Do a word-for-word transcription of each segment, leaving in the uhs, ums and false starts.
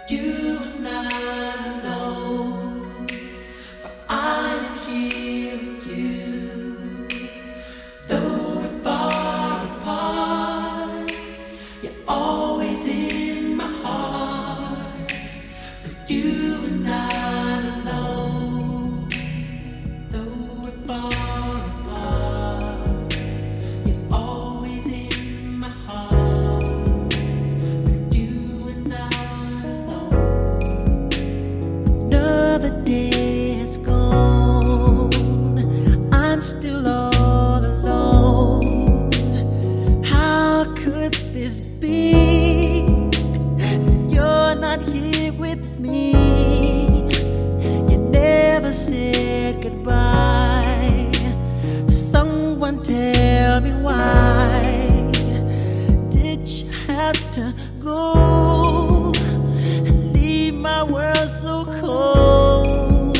You are not alone, but I am here with you. Though we're far apart, you're always in my heart. But you are not alone. Though we're far apart, you're always in my heart. But you are not alone. Another day has gone. I'm still all alone. How could this be? You're not here with me. You never said goodbye. Someone tell me why did you have to go and leave my world so cold?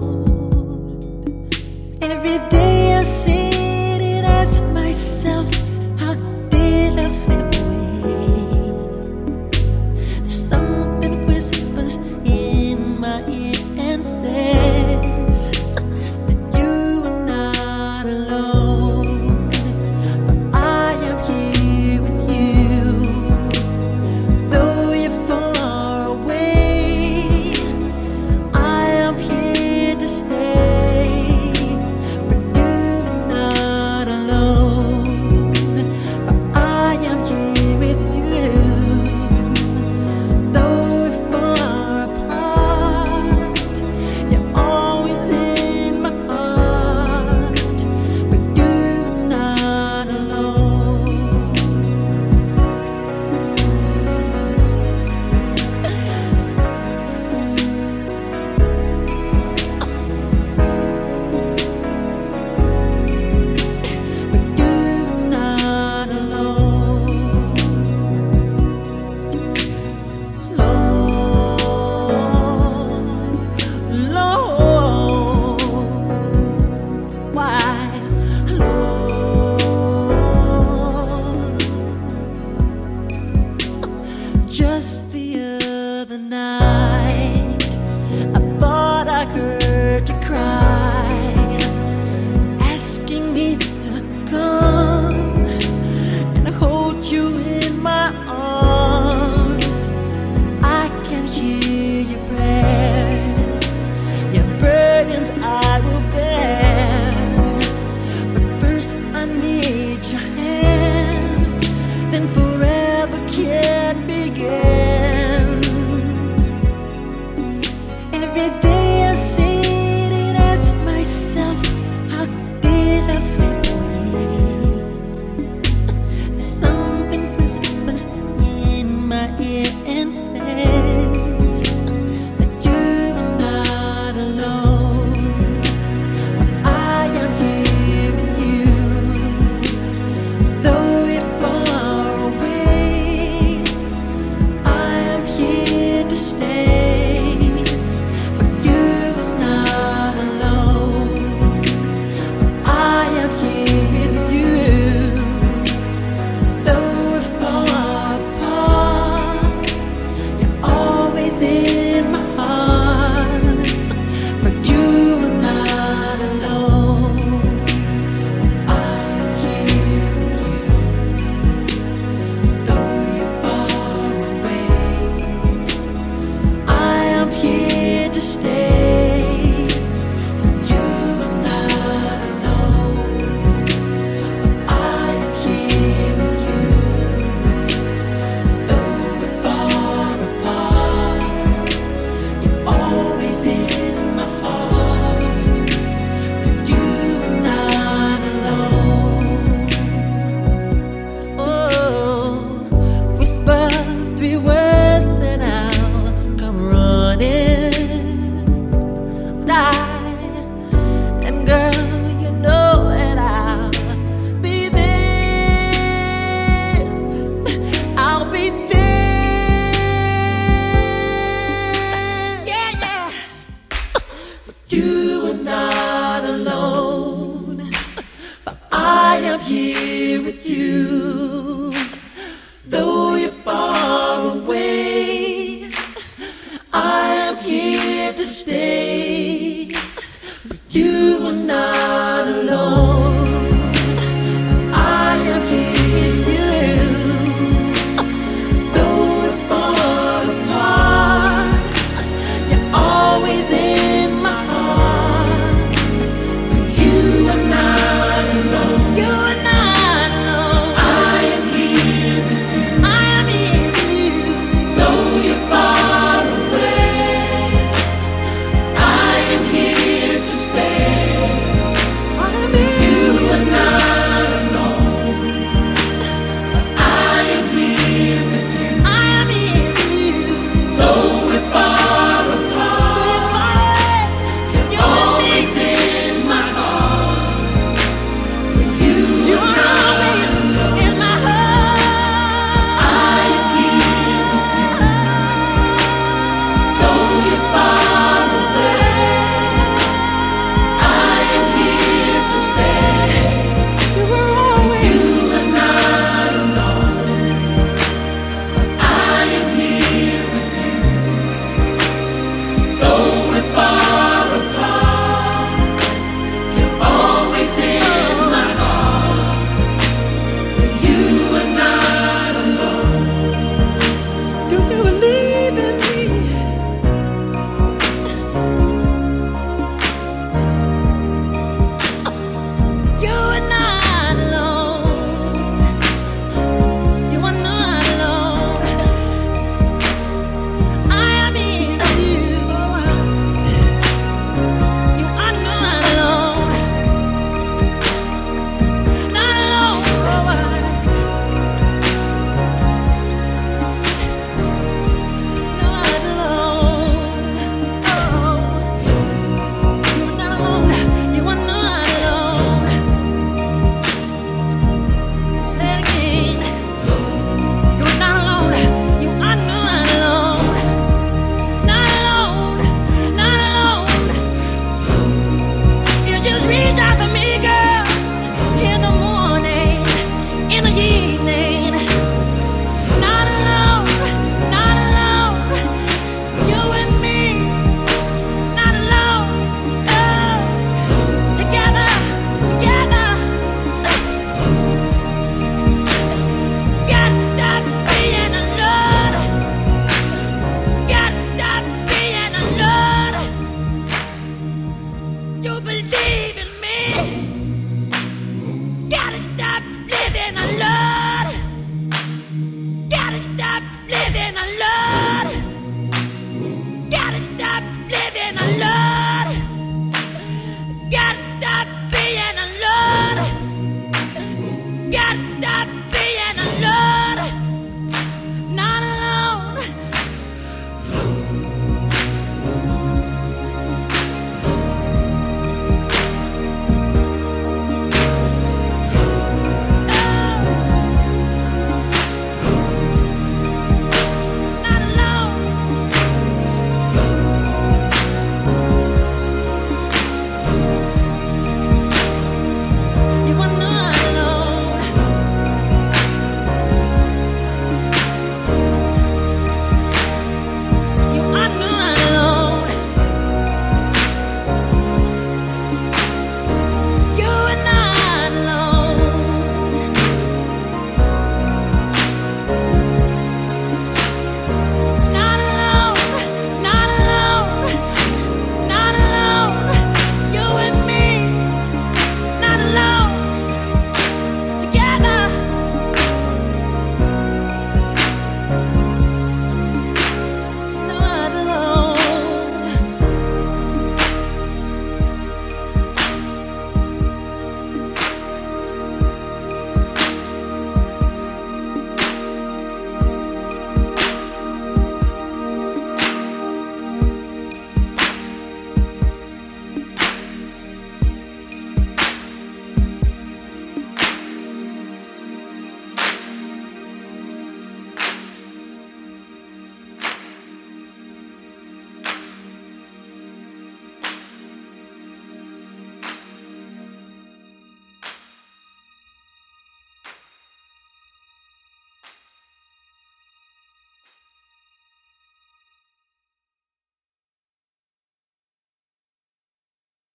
Every day I sit and ask myself, how did I slip away? There's something whispers in my ear and says that you are not alone, but I am here with you. Though you're far away, I am here to stay. But you're not alone, but I am here with you. Though we're far apart, you're always in my heart. But you're not alone. But you're not alone. Lord, Lord, why, Lord? Just the other night, I thought I heard you cry, asking me to come and hold you in my arms. I can hear your prayers, your burdens I will bear. But first I need your hand, then forever can begin. Every day I sit and ask myself, how did I slip away? There's something whispers in my ear and says that you're not alone, but I am here with you. Though you're far away, I am here to stay. But you're not alone, but I am here with you. Though we're far apart, you're always in